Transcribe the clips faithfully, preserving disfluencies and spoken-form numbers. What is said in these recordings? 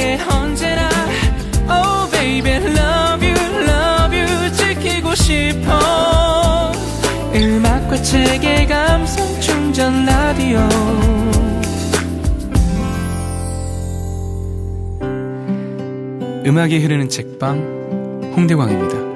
내게 언제나 Oh baby love you love you 지키고 싶어 음악과 책의 감성 충전 라디오 음악이 흐르는 책방 홍대광입니다.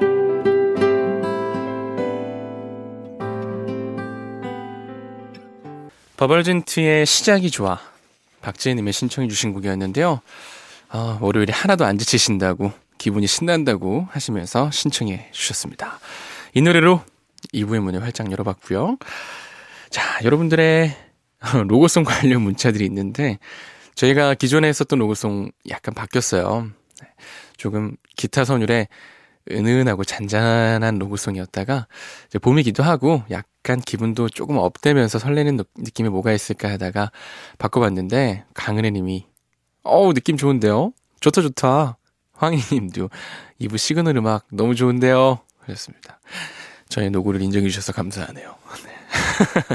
버벌진트의 시작이 좋아 박재희님의 신청해 주신 곡이었는데요. 아, 월요일에 하나도 안 지치신다고 기분이 신난다고 하시면서 신청해 주셨습니다. 이 노래로 이 부의 문을 활짝 열어봤고요. 자, 여러분들의 로고송 관련 문자들이 있는데 저희가 기존에 했었던 로고송 약간 바뀌었어요. 조금 기타 선율에 은은하고 잔잔한 로고송이었다가 이제 봄이기도 하고 약간 기분도 조금 업되면서 설레는 느낌이 뭐가 있을까 하다가 바꿔봤는데 강은혜 님이 어우 느낌 좋은데요? 좋다 좋다. 황희 님도 이 부 시그널 음악 너무 좋은데요? 그랬습니다. 저의 노고를 인정해 주셔서 감사하네요. 네.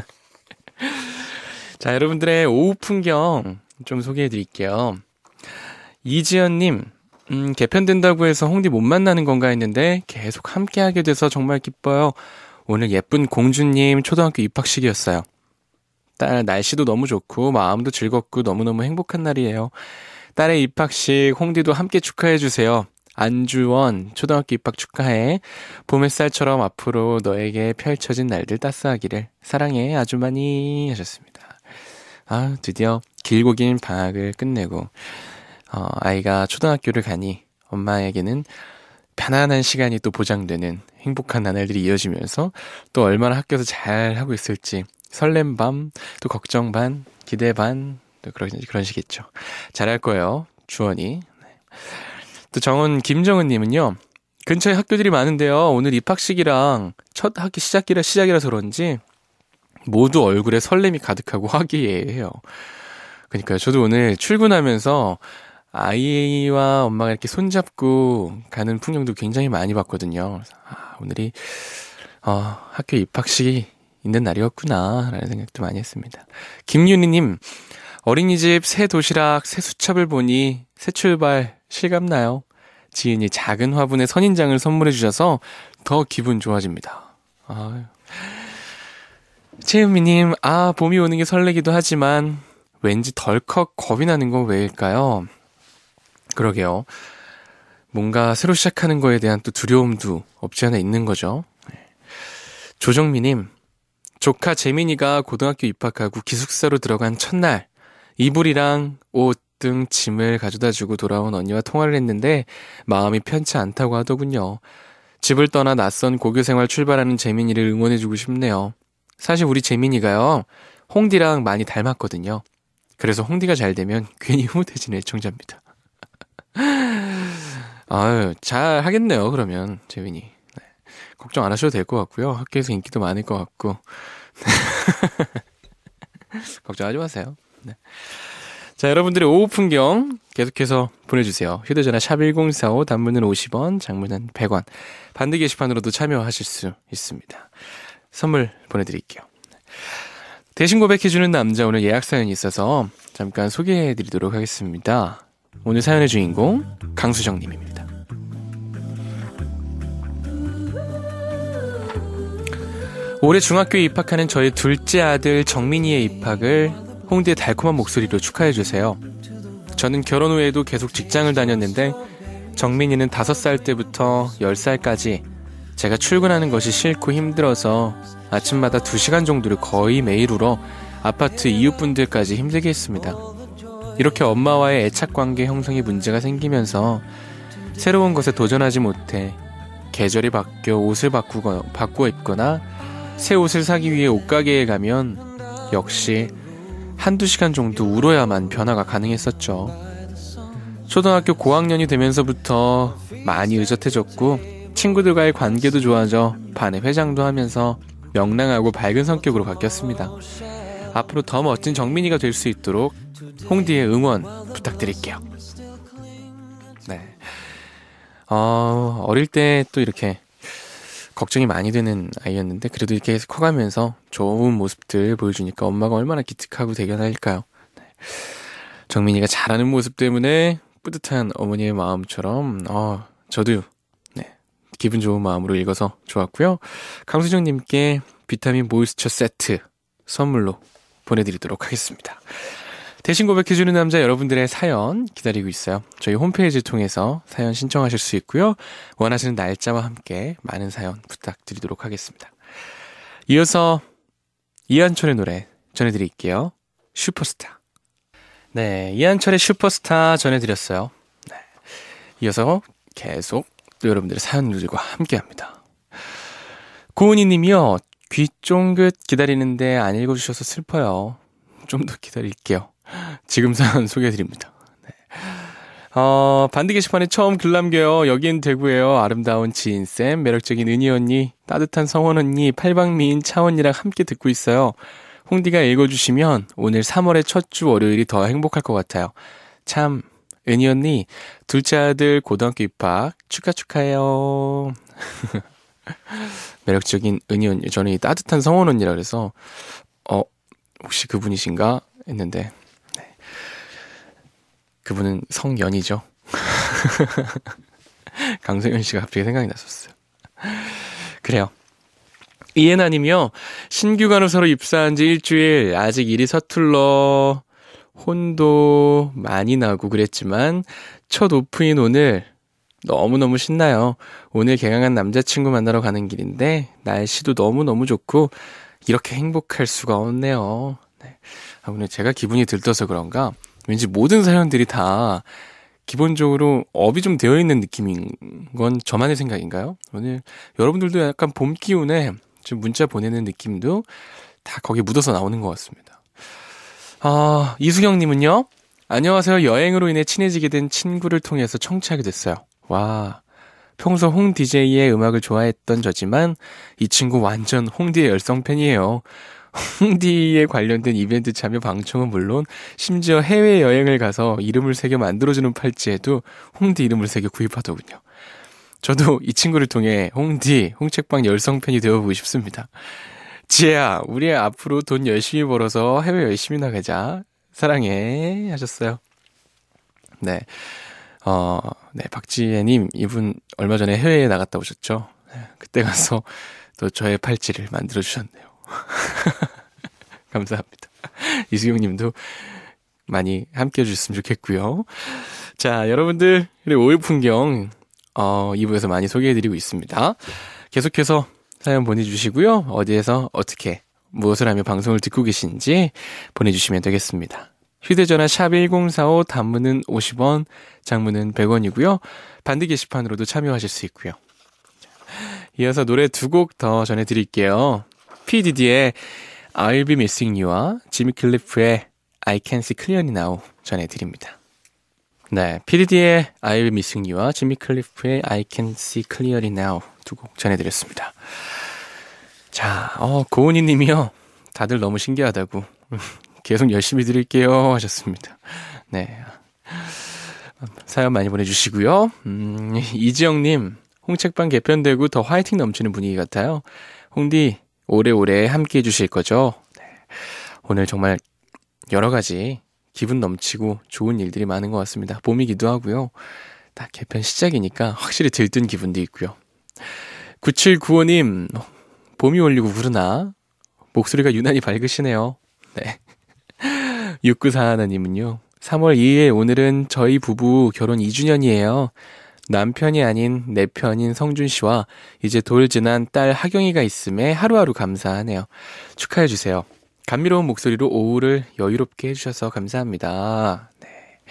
자, 여러분들의 오후 풍경 좀 소개해 드릴게요. 이지연 님 음, 개편된다고 해서 홍디 못 만나는 건가 했는데 계속 함께하게 돼서 정말 기뻐요. 오늘 예쁜 공주님 초등학교 입학식이었어요. 딸 날씨도 너무 좋고 마음도 즐겁고 너무너무 행복한 날이에요. 딸의 입학식 홍디도 함께 축하해주세요. 안주원 초등학교 입학 축하해. 봄 햇살처럼 앞으로 너에게 펼쳐진 날들 따스하기를. 사랑해 아주머니 하셨습니다. 아, 드디어 길고 긴 방학을 끝내고 어, 아이가 초등학교를 가니 엄마에게는 편안한 시간이 또 보장되는 행복한 나날들이 이어지면서 또 얼마나 학교에서 잘 하고 있을지 설렘 밤, 또 걱정 반, 기대 반, 또 그런, 그런 식이겠죠. 잘할 거예요, 주원이. 또 정은, 김정은 님은요, 근처에 학교들이 많은데요, 오늘 입학식이랑 첫 학기 시작이라, 시작이라서 그런지 모두 얼굴에 설렘이 가득하고 화기애애해요. 그러니까요, 저도 오늘 출근하면서 아이와 엄마가 이렇게 손잡고 가는 풍경도 굉장히 많이 봤거든요. 그래서 아, 오늘이 어, 학교 입학식이 있는 날이었구나 라는 생각도 많이 했습니다. 김윤희님, 어린이집 새 도시락 새 수첩을 보니 새 출발 실감나요. 지은이 작은 화분에 선인장을 선물해 주셔서 더 기분 좋아집니다. 아유. 채은미님, 아 봄이 오는 게 설레기도 하지만 왠지 덜컥 겁이 나는 건 왜일까요? 그러게요. 뭔가 새로 시작하는 거에 대한 또 두려움도 없지 않아 있는 거죠. 조정미님, 조카 재민이가 고등학교 입학하고 기숙사로 들어간 첫날 이불이랑 옷 등 짐을 가져다주고 돌아온 언니와 통화를 했는데 마음이 편치 않다고 하더군요. 집을 떠나 낯선 고교생활 출발하는 재민이를 응원해주고 싶네요. 사실 우리 재민이가요, 홍디랑 많이 닮았거든요. 그래서 홍디가 잘 되면 괜히 흐뭇해지는 애청자입니다. 아유, 잘 하겠네요, 그러면, 재민이. 네. 걱정 안 하셔도 될 것 같고요. 학교에서 인기도 많을 것 같고. 걱정하지 마세요. 네. 자, 여러분들의 오후 풍경 계속해서 보내주세요. 휴대전화 샵 일공사오, 단문은 오십 원, 장문은 백 원. 반대 게시판으로도 참여하실 수 있습니다. 선물 보내드릴게요. 대신 고백해주는 남자, 오늘 예약 사연이 있어서 잠깐 소개해드리도록 하겠습니다. 오늘 사연의 주인공 강수정님입니다. 올해 중학교에 입학하는 저의 둘째 아들 정민이의 입학을 홍대의 달콤한 목소리로 축하해주세요. 저는 결혼 후에도 계속 직장을 다녔는데 정민이는 다섯 살 때부터 열 살까지 제가 출근하는 것이 싫고 힘들어서 아침마다 두 시간 정도를 거의 매일 울어 아파트 이웃분들까지 힘들게 했습니다. 이렇게 엄마와의 애착관계 형성에 문제가 생기면서 새로운 것에 도전하지 못해 계절이 바뀌어 옷을 바꾸거, 바꾸어 입거나 새 옷을 사기 위해 옷가게에 가면 역시 한두 시간 정도 울어야만 변화가 가능했었죠. 초등학교 고학년이 되면서부터 많이 의젓해졌고 친구들과의 관계도 좋아져 반의 회장도 하면서 명랑하고 밝은 성격으로 바뀌었습니다. 앞으로 더 멋진 정민이가 될 수 있도록 홍디의 응원 부탁드릴게요. 네. 어, 어릴 때 또 이렇게 걱정이 많이 되는 아이였는데 그래도 이렇게 커가면서 좋은 모습들 보여주니까 엄마가 얼마나 기특하고 대견할까요? 네. 정민이가 잘하는 모습 때문에 뿌듯한 어머니의 마음처럼 어, 저도 네, 기분 좋은 마음으로 읽어서 좋았고요. 강수정님께 비타민 모이스처 세트 선물로 보내드리도록 하겠습니다. 대신 고백해주는 남자 여러분들의 사연 기다리고 있어요. 저희 홈페이지 통해서 사연 신청하실 수 있고요. 원하시는 날짜와 함께 많은 사연 부탁드리도록 하겠습니다. 이어서 이한철의 노래 전해드릴게요. 슈퍼스타. 네, 이한철의 슈퍼스타 전해드렸어요. 네, 이어서 계속 또 여러분들의 사연들과 함께합니다. 고은희 님이요. 귀 쫑긋 기다리는데 안 읽어주셔서 슬퍼요. 좀 더 기다릴게요. 지금 사연 소개해드립니다. 네. 어, 반디 게시판에 처음 글 남겨요. 여긴 대구예요. 아름다운 지인쌤, 매력적인 은희 언니, 따뜻한 성원 언니, 팔방미인 차언니랑 함께 듣고 있어요. 홍디가 읽어주시면 오늘 삼월의 첫 주 월요일이 더 행복할 것 같아요. 참, 은희 언니, 둘째 아들 고등학교 입학 축하 축하해요. 매력적인 은희 언니, 저는 이 따뜻한 성원 언니라 그래서 어, 혹시 그분이신가 했는데 네. 그분은 성연이죠. 강성현 씨가 갑자기 생각이 났었어요. 그래요. 이해나님이요. 신규 간호사로 입사한 지 일주일, 아직 일이 서툴러 혼도 많이 나고 그랬지만 첫 오프인 오늘 너무너무 신나요. 오늘 개강한 남자친구 만나러 가는 길인데 날씨도 너무너무 좋고 이렇게 행복할 수가 없네요. 네. 아, 오늘 제가 기분이 들떠서 그런가 왠지 모든 사연들이 다 기본적으로 업이 좀 되어 있는 느낌인 건 저만의 생각인가요? 오늘 여러분들도 약간 봄 기운에 지금 문자 보내는 느낌도 다 거기에 묻어서 나오는 것 같습니다. 아, 이수경님은요. 안녕하세요. 여행으로 인해 친해지게 된 친구를 통해서 청취하게 됐어요. 와, 평소 홍 디제이의 음악을 좋아했던 저지만 이 친구 완전 홍디의 열성팬이에요. 홍디에 관련된 이벤트 참여 방청은 물론 심지어 해외여행을 가서 이름을 새겨 만들어주는 팔찌에도 홍디 이름을 새겨 구입하더군요. 저도 이 친구를 통해 홍디, 홍책방 열성팬이 되어보고 싶습니다. 지혜야, 우리 앞으로 돈 열심히 벌어서 해외 열심히 나가자. 사랑해. 하셨어요. 네. 어, 네. 박지혜님, 이분 얼마 전에 해외에 나갔다 오셨죠? 네, 그때 가서 또 저의 팔찌를 만들어주셨네요. 감사합니다. 이수경 님도 많이 함께 해주셨으면 좋겠고요. 자, 여러분들, 오일 풍경, 어, 이 부에서 많이 소개해드리고 있습니다. 계속해서 사연 보내주시고요. 어디에서 어떻게 무엇을 하며 방송을 듣고 계신지 보내주시면 되겠습니다. 휴대전화 샵 일공사오, 단문은 오십 원, 장문은 백 원이고요. 반디 게시판으로도 참여하실 수 있고요. 이어서 노래 두 곡 더 전해드릴게요. 피디디의 I'll be missing you와 지미 클리프의 I can see clearly now 전해드립니다. 네, 피디디의 I'll be missing you와 지미 클리프의 I can see clearly now 두 곡 전해드렸습니다. 자, 어, 고은희 님이요. 다들 너무 신기하다고. 계속 열심히 드릴게요. 하셨습니다. 네. 사연 많이 보내주시고요. 음, 이지영 님, 홍책방 개편되고 더 화이팅 넘치는 분위기 같아요. 홍디, 오래오래 함께 해주실 거죠? 네. 오늘 정말 여러 가지 기분 넘치고 좋은 일들이 많은 것 같습니다. 봄이기도 하고요. 다 개편 시작이니까 확실히 들뜬 기분도 있고요. 구칠구오 님, 봄이 올리고 그러나 목소리가 유난히 밝으시네요. 네. 육구사일 님은요. 삼월 이일 오늘은 저희 부부 결혼 이 주년이에요. 남편이 아닌 내 편인 성준 씨와 이제 돌 지난 딸 하경이가 있음에 하루하루 감사하네요. 축하해 주세요. 감미로운 목소리로 오후를 여유롭게 해주셔서 감사합니다. 네.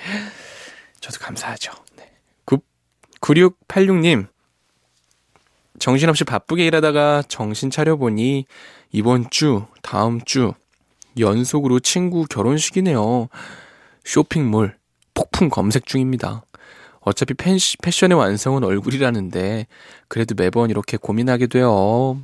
저도 감사하죠. 네. 구육팔육 님, 정신없이 바쁘게 일하다가 정신 차려보니 이번 주, 다음 주 연속으로 친구 결혼식이네요. 쇼핑몰 폭풍 검색 중입니다. 어차피 팬시, 패션의 완성은 얼굴이라는데 그래도 매번 이렇게 고민하게 돼요.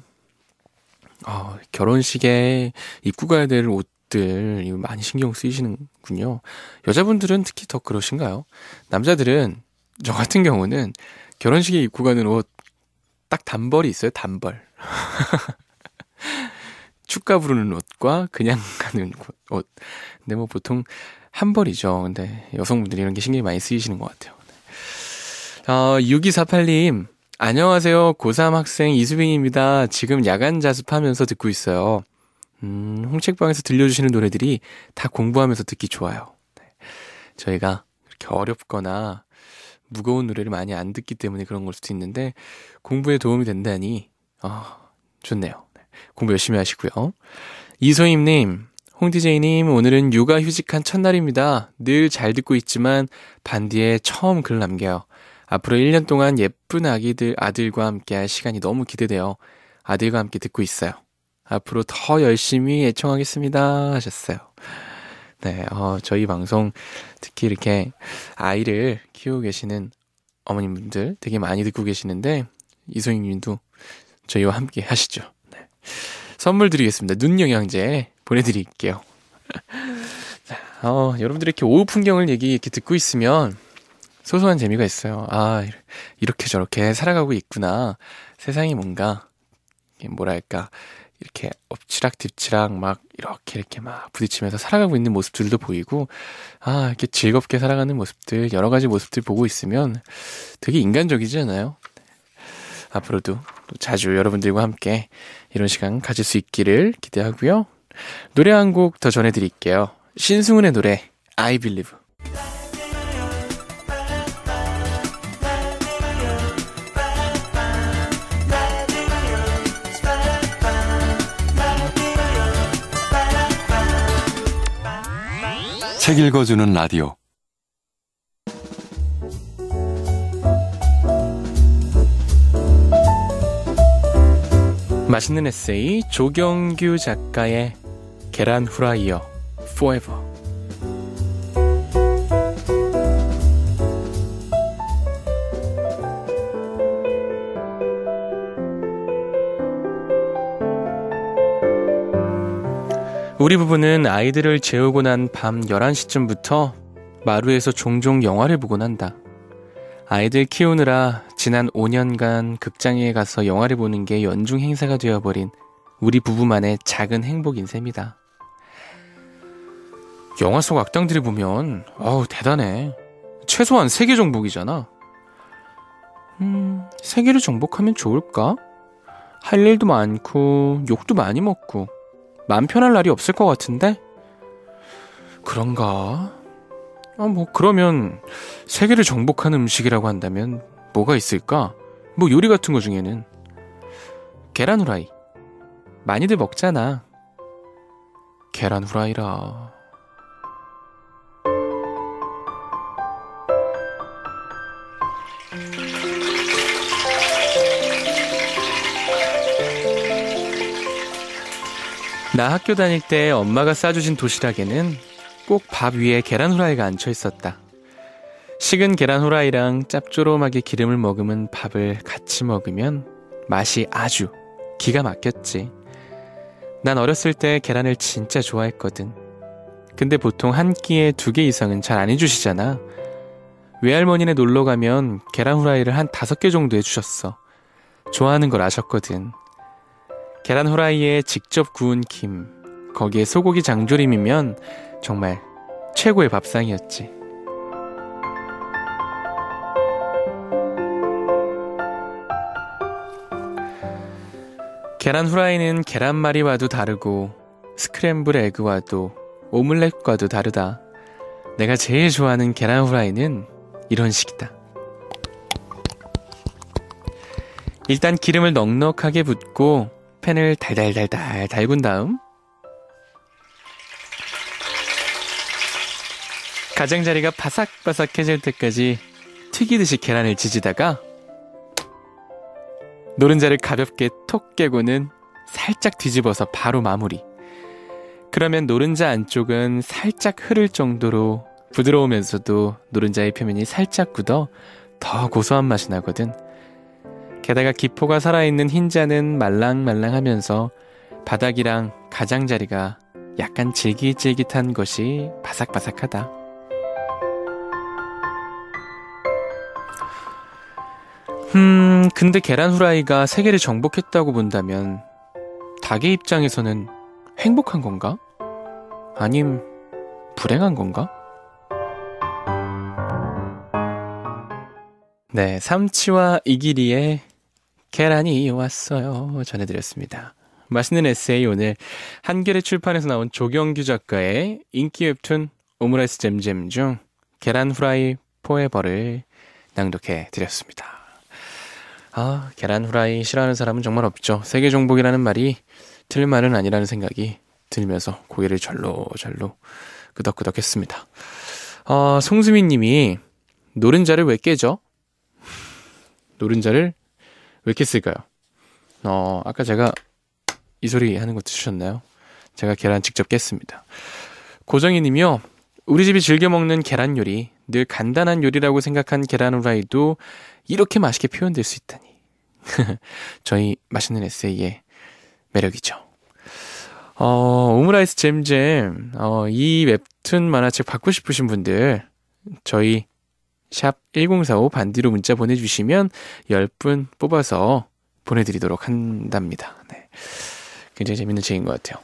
어, 결혼식에 입고 가야 될 옷들 이거 많이 신경 쓰이시는군요. 여자분들은 특히 더 그러신가요? 남자들은 저 같은 경우는 결혼식에 입고 가는 옷 딱 단벌이 있어요. 단벌. 축가 부르는 옷과 그냥 가는 옷. 근데 뭐 보통 한 벌이죠. 근데 여성분들이 이런 게 신경이 많이 쓰이시는 것 같아요. 어, 육이사팔 님, 안녕하세요. 고삼 학생 이수빈입니다. 지금 야간 자습하면서 듣고 있어요. 음, 홍책방에서 들려주시는 노래들이 다 공부하면서 듣기 좋아요. 네. 저희가 이렇게 어렵거나 무거운 노래를 많이 안 듣기 때문에 그런 걸 수도 있는데 공부에 도움이 된다니 어, 좋네요. 네. 공부 열심히 하시고요. 이소임님, 홍디제이님, 오늘은 육아 휴직한 첫날입니다. 늘 잘 듣고 있지만 반디에 처음 글 남겨요. 앞으로 일 년 동안 예쁜 아기들, 아들과 함께 할 시간이 너무 기대돼요. 아들과 함께 듣고 있어요. 앞으로 더 열심히 애청하겠습니다. 하셨어요. 네, 어, 저희 방송 특히 이렇게 아이를 키우고 계시는 어머님분들 되게 많이 듣고 계시는데 이소희 님도 저희와 함께 하시죠. 네. 선물 드리겠습니다. 눈 영양제 보내드릴게요. 자, 어, 여러분들이 이렇게 오후 풍경을 얘기 이렇게 듣고 있으면 소소한 재미가 있어요. 아, 이렇게 저렇게 살아가고 있구나. 세상이 뭔가, 뭐랄까, 이렇게 엎치락뒤치락 막 이렇게 이렇게 막 부딪히면서 살아가고 있는 모습들도 보이고, 아, 이렇게 즐겁게 살아가는 모습들, 여러 가지 모습들 보고 있으면 되게 인간적이지 않아요? 앞으로도 또 자주 여러분들과 함께 이런 시간 가질 수 있기를 기대하고요. 노래 한 곡 더 전해드릴게요. 신승훈의 노래, I Believe. 책 읽어주는 라디오. 맛있는 에세이 조경규 작가의 계란 후라이어 Forever. 우리 부부는 아이들을 재우고 난 밤 열한 시쯤부터 마루에서 종종 영화를 보곤 한다. 아이들 키우느라 지난 오 년간 극장에 가서 영화를 보는 게 연중 행사가 되어버린 우리 부부만의 작은 행복인 셈이다. 영화 속 악당들을 보면 어우 대단해. 최소한 세계 정복이잖아. 음, 세계를 정복하면 좋을까? 할 일도 많고 욕도 많이 먹고 마음 편할 날이 없을 것 같은데? 그런가? 아, 뭐 그러면 세계를 정복하는 음식이라고 한다면 뭐가 있을까? 뭐 요리 같은 거 중에는 계란 후라이 많이들 먹잖아. 계란 후라이라. 나 학교 다닐 때 엄마가 싸주신 도시락에는 꼭 밥 위에 계란 후라이가 얹혀 있었다. 식은 계란 후라이랑 짭조름하게 기름을 머금은 밥을 같이 먹으면 맛이 아주 기가 막혔지. 난 어렸을 때 계란을 진짜 좋아했거든. 근데 보통 한 끼에 두 개 이상은 잘 안 해주시잖아. 외할머니네 놀러 가면 계란 후라이를 한 다섯 개 정도 해주셨어. 좋아하는 걸 아셨거든. 계란 후라이에 직접 구운 김, 거기에 소고기 장조림이면 정말 최고의 밥상이었지. 계란 후라이는 계란말이와도 다르고 스크램블 에그와도 오믈렛과도 다르다. 내가 제일 좋아하는 계란 후라이는 이런 식이다. 일단 기름을 넉넉하게 붓고 팬을 달달달달 달군 다음 가장자리가 바삭바삭해질 때까지 튀기듯이 계란을 지지다가 노른자를 가볍게 톡 깨고는 살짝 뒤집어서 바로 마무리. 그러면 노른자 안쪽은 살짝 흐를 정도로 부드러우면서도 노른자의 표면이 살짝 굳어 더 고소한 맛이 나거든. 게다가 기포가 살아있는 흰자는 말랑말랑하면서 바닥이랑 가장자리가 약간 질깃질깃한 것이 바삭바삭하다. 음, 근데 계란 후라이가 세계를 정복했다고 본다면 닭의 입장에서는 행복한 건가? 아님 불행한 건가? 네, 삼치와 이기리의 계란이 왔어요. 전해드렸습니다. 맛있는 에세이 오늘 한겨레 출판에서 나온 조경규 작가의 인기 웹툰 오므라이스 잼잼 중 계란 후라이 포에버를 낭독해 드렸습니다. 아, 계란 후라이 싫어하는 사람은 정말 없죠. 세계 정복이라는 말이 틀린 말은 아니라는 생각이 들면서 고개를 절로절로 끄덕끄덕 했습니다. 어, 송수민 님이 노른자를 왜 깨죠? 노른자를 왜 깼을까요? 어, 아까 제가 이 소리 하는 거 들으셨나요? 제가 계란 직접 깼습니다. 고정희 님이요. 우리 집이 즐겨 먹는 계란 요리, 늘 간단한 요리라고 생각한 계란 후라이도 이렇게 맛있게 표현될 수 있다니. 저희 맛있는 에세이의 매력이죠. 어, 오므라이스 잼잼, 어, 이 웹툰 만화책 받고 싶으신 분들, 저희 샵 일공사오 반디로 문자 보내주시면 열 분 뽑아서 보내드리도록 한답니다. 네. 굉장히 재밌는 책인 것 같아요.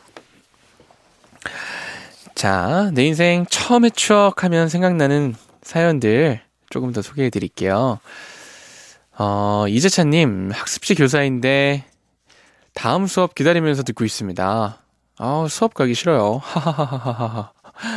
자, 내 인생 처음의 추억하면 생각나는 사연들 조금 더 소개해 드릴게요. 어, 이재찬님, 학습지 교사인데 다음 수업 기다리면서 듣고 있습니다. 아, 수업 가기 싫어요. 하하하하하.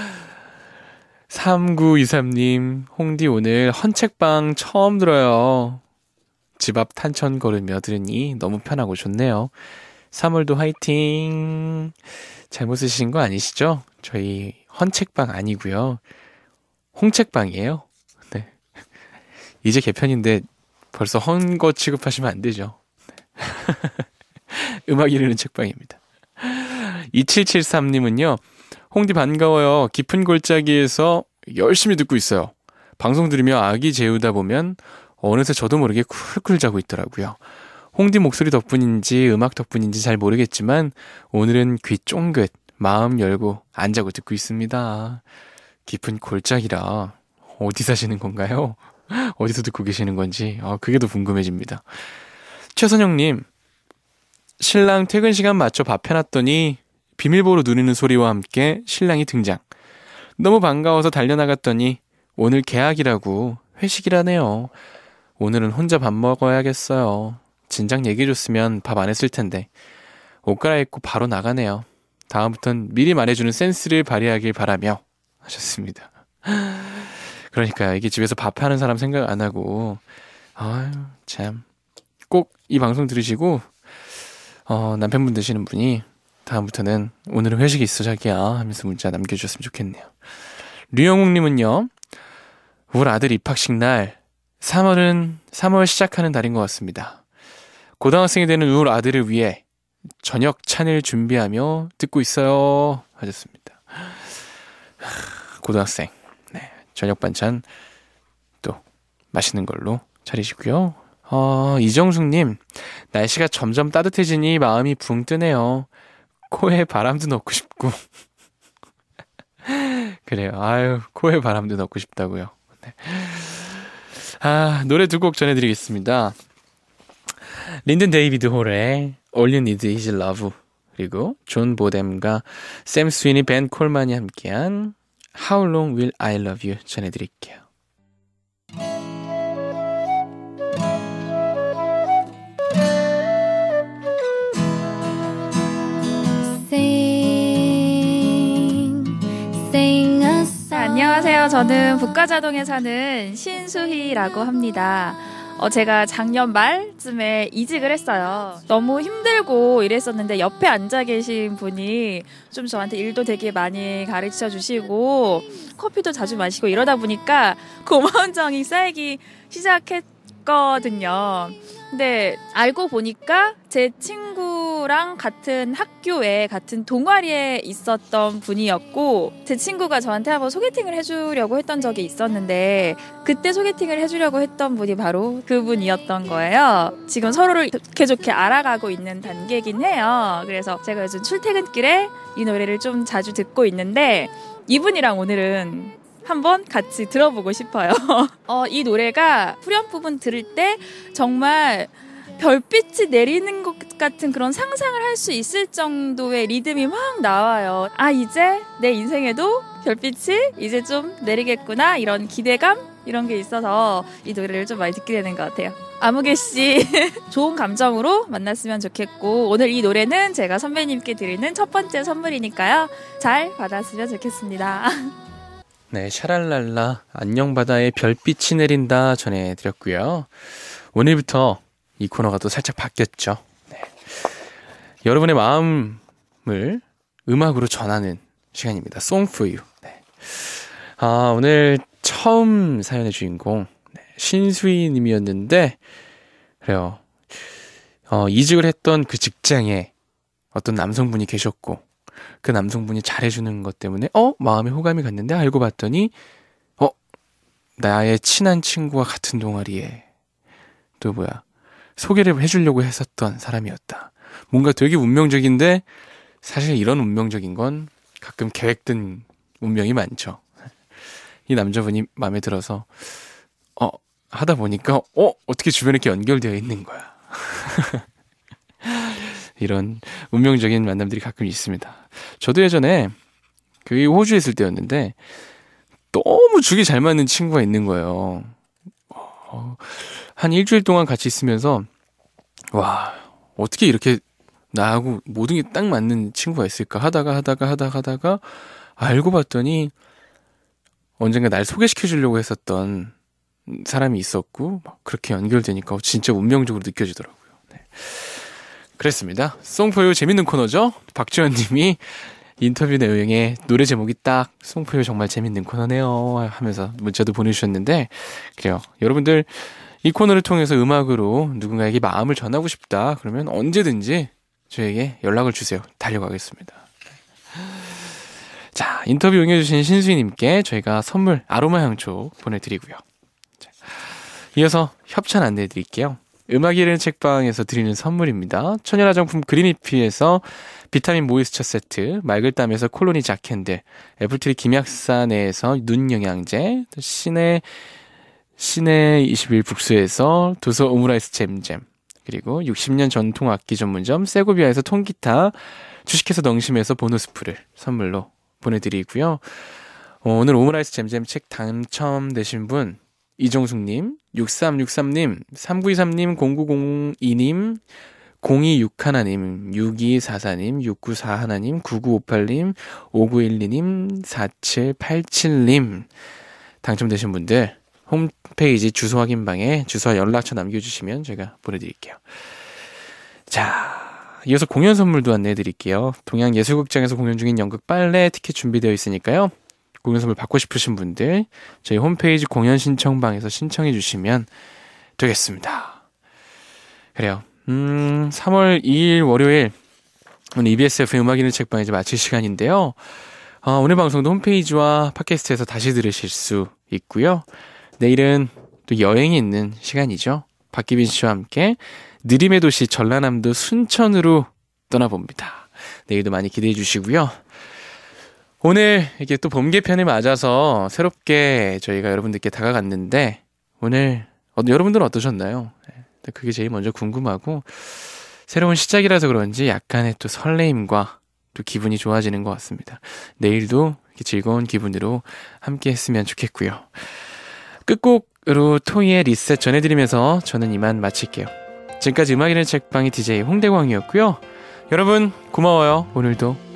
삼구이삼 님, 홍디 오늘 헌책방 처음 들어요. 집 앞 탄천 걸으며 들으니 너무 편하고 좋네요. 삼월도 화이팅. 잘못 쓰신 거 아니시죠? 저희 헌책방 아니고요. 홍책방이에요. 네. 이제 개편인데 벌써 헌거 취급하시면 안 되죠. 네. 음악 이르는 책방입니다. 이칠칠삼 님은요. 홍디 반가워요. 깊은 골짜기에서 열심히 듣고 있어요. 방송 들으며 아기 재우다 보면 어느새 저도 모르게 쿨쿨 자고 있더라고요. 홍디 목소리 덕분인지 음악 덕분인지 잘 모르겠지만 오늘은 귀 쫑긋 마음 열고 안 자고 듣고 있습니다. 깊은 골짜기라 어디 사시는 건가요? 어디서 듣고 계시는 건지 아, 그게 더 궁금해집니다. 최선영님, 신랑 퇴근 시간 맞춰 밥 해놨더니 비밀번호 누르는 소리와 함께 신랑이 등장. 너무 반가워서 달려나갔더니 오늘 개학이라고 회식이라네요. 오늘은 혼자 밥 먹어야겠어요. 진작 얘기해줬으면 밥 안 했을 텐데. 옷 갈아입고 바로 나가네요. 다음부턴 미리 말해주는 센스를 발휘하길 바라며 하셨습니다. 그러니까 이게 집에서 밥 하는 사람 생각 안 하고 아유 참 꼭 이 방송 들으시고 어, 남편분 되시는 분이 다음부터는 오늘은 회식이 있어 자기야 하면서 문자 남겨주셨으면 좋겠네요. 류영욱님은요. 우리 아들 입학식 날 삼월은 삼월 시작하는 달인 것 같습니다. 고등학생이 되는 우리 아들을 위해 저녁 찬을 준비하며 듣고 있어요 하셨습니다. 고등학생 네, 저녁 반찬 또 맛있는 걸로 차리시고요. 어, 이정숙님, 날씨가 점점 따뜻해지니 마음이 붕 뜨네요. 코에 바람도 넣고 싶고. 그래요. 아유, 코에 바람도 넣고 싶다고요. 네. 아, 노래 두 곡 전해드리겠습니다. 린든 데이비드 홀의 All You Need Is Love, 그리고 존 보뎀과 샘 스위니, 벤 콜만이 함께한 How Long Will I Love You 전해드릴게요. 안녕하세요. 저는 북가자동에 사는 신수희라고 합니다. 어, 제가 작년 말쯤에 이직을 했어요. 너무 힘들고 이랬었는데 옆에 앉아 계신 분이 좀 저한테 일도 되게 많이 가르쳐 주시고 커피도 자주 마시고 이러다 보니까 고마운 정이 쌓이기 시작했거든요. 근데 알고 보니까 제 친구랑 같은 학교에 같은 동아리에 있었던 분이었고 제 친구가 저한테 한번 소개팅을 해주려고 했던 적이 있었는데 그때 소개팅을 해주려고 했던 분이 바로 그분이었던 거예요. 지금 서로를 좋게 좋게 알아가고 있는 단계이긴 해요. 그래서 제가 요즘 출퇴근길에 이 노래를 좀 자주 듣고 있는데 이분이랑 오늘은 한번 같이 들어보고 싶어요. 어, 이 노래가 후렴 부분 들을 때 정말 별빛이 내리는 것 같은 그런 상상을 할 수 있을 정도의 리듬이 막 나와요. 아, 이제 내 인생에도 별빛이 이제 좀 내리겠구나 이런 기대감 이런 게 있어서 이 노래를 좀 많이 듣게 되는 것 같아요. 아무개씨 좋은 감정으로 만났으면 좋겠고 오늘 이 노래는 제가 선배님께 드리는 첫 번째 선물이니까요. 잘 받았으면 좋겠습니다. 네, 샤랄랄라 안녕 바다에 별빛이 내린다 전해드렸고요. 오늘부터 이 코너가 또 살짝 바뀌었죠. 네. 여러분의 마음을 음악으로 전하는 시간입니다. Song for You. 네. 아, 오늘 처음 사연의 주인공 네, 신수희 님이었는데 그래요. 어, 이직을 했던 그 직장에 어떤 남성분이 계셨고 그 남성분이 잘해주는 것 때문에 어? 마음에 호감이 갔는데 알고 봤더니 어? 나의 친한 친구와 같은 동아리에 또 뭐야 소개를 해주려고 했었던 사람이었다. 뭔가 되게 운명적인데 사실 이런 운명적인 건 가끔 계획된 운명이 많죠. 이 남자분이 마음에 들어서 어 하다 보니까 어 어떻게 주변에 이렇게 연결되어 있는 거야. 이런 운명적인 만남들이 가끔 있습니다. 저도 예전에 그 호주에 있을 때였는데 너무 죽이 잘 맞는 친구가 있는 거예요. 어, 한 일주일 동안 같이 있으면서 와 어떻게 이렇게 나하고 모든 게 딱 맞는 친구가 있을까 하다가 하다가 하다가 하다가 알고 봤더니 언젠가 날 소개시켜 주려고 했었던 사람이 있었고 막 그렇게 연결되니까 진짜 운명적으로 느껴지더라고요. 네. 그랬습니다. 송포유 재밌는 코너죠? 박지원 님이 인터뷰 내용에 노래 제목이 딱 송포유 정말 재밌는 코너네요 하면서 문자도 보내주셨는데 그래요. 여러분들 이 코너를 통해서 음악으로 누군가에게 마음을 전하고 싶다 그러면 언제든지 저에게 연락을 주세요. 달려가겠습니다. 자, 인터뷰 응해주신 신수희님께 저희가 선물 아로마 향초 보내드리고요. 자, 이어서 협찬 안내해드릴게요. 음악이라는 책방에서 드리는 선물입니다. 천연 화장품 그린이피에서 비타민 모이스처 세트, 맑을땀에서 콜로니 자캔들, 애플트리 김약산에서 눈 영양제, 시내 시내 이십일 북수에서 도서 오므라이스 잼잼, 그리고 육십 년 전통 악기 전문점 세고비아에서 통기타, 주식회사 농심에서 보너스풀을 선물로 보내드리고요. 어, 오늘 오므라이스 잼잼 책 당첨되신 분 이종숙님, 육삼육삼 님, 삼구이삼 님, 공구공이 님, 공이육일 님, 육이사사 님, 육구사일 님, 구구오팔 님, 오구일이 님, 사칠팔칠 님 당첨되신 분들 홈페이지 주소 확인방에 주소와 연락처 남겨주시면 제가 보내드릴게요. 자, 이어서 공연 선물도 안내해드릴게요. 동양예술극장에서 공연 중인 연극 빨래 티켓 준비되어 있으니까요. 공연 선물 받고 싶으신 분들 저희 홈페이지 공연 신청방에서 신청해 주시면 되겠습니다. 그래요. 음, 삼월 이일 월요일 오늘 이비에스에프엠 음악인의 책방 이제 마칠 시간인데요. 어, 오늘 방송도 홈페이지와 팟캐스트에서 다시 들으실 수 있고요. 내일은 또 여행이 있는 시간이죠. 박기빈 씨와 함께 느림의 도시 전라남도 순천으로 떠나봅니다. 내일도 많이 기대해 주시고요. 오늘 이게 또 봄 개편을 맞아서 새롭게 저희가 여러분들께 다가갔는데 오늘 어, 여러분들은 어떠셨나요? 그게 제일 먼저 궁금하고 새로운 시작이라서 그런지 약간의 또 설레임과 또 기분이 좋아지는 것 같습니다. 내일도 이렇게 즐거운 기분으로 함께 했으면 좋겠고요. 끝곡으로 토이의 리셋 전해드리면서 저는 이만 마칠게요. 지금까지 음악이라는 책방의 디제이 홍대광이었고요. 여러분 고마워요. 오늘도